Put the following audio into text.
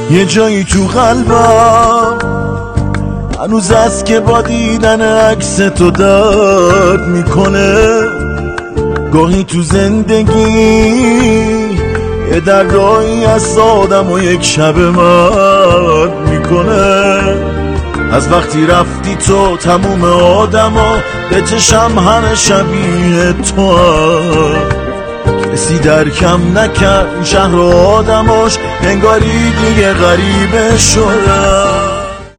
یه جایی تو قلبم هنوز است که با دیدن عکس تو درد میکنه. گاهی تو زندگی یه دردایی از آدم و یک شب مرد میکنه. از وقتی رفتی تو تموم آدما به چشم همه شبیه تو هم. کسی درکم نکرد شهر و آدماش، انگاری دیگه غریبه شدم.